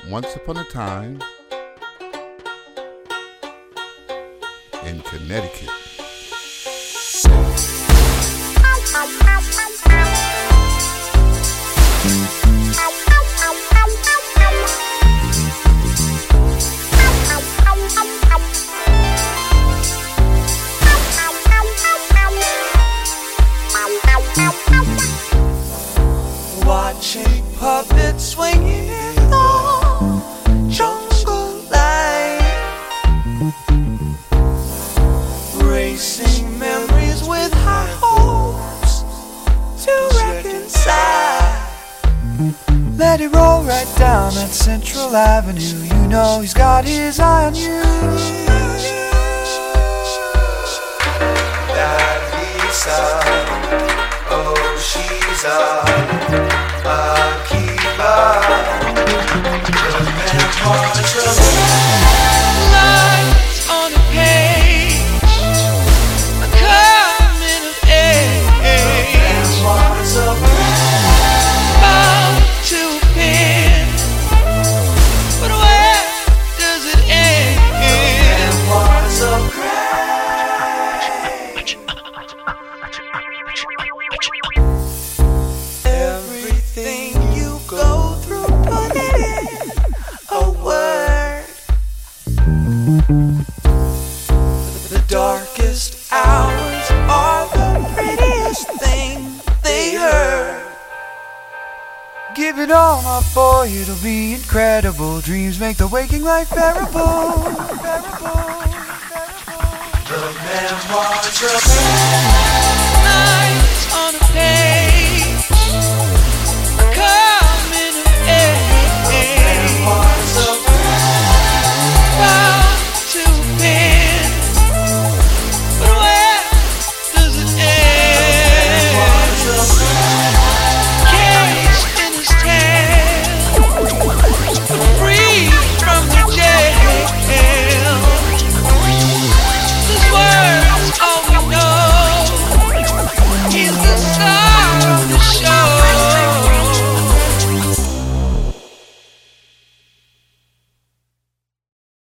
Once upon a time in Connecticut. Watching puppets swinging in the jungle light, racing memories with high hopes to reconcile. Let it roll right down that Central Avenue. You know he's got his eye on you. That Lisa, oh she's a keeper. The memoirs of lines on a page, a coming of age. The memoirs of bound to a pen, but where does it end? The memoirs of Grey. Everything you go through, put it in a word. The darkest hours are the prettiest thing they heard. Give it all, my boy, it'll be incredible. Dreams make the waking life bearable. The memoirs of nights on a page.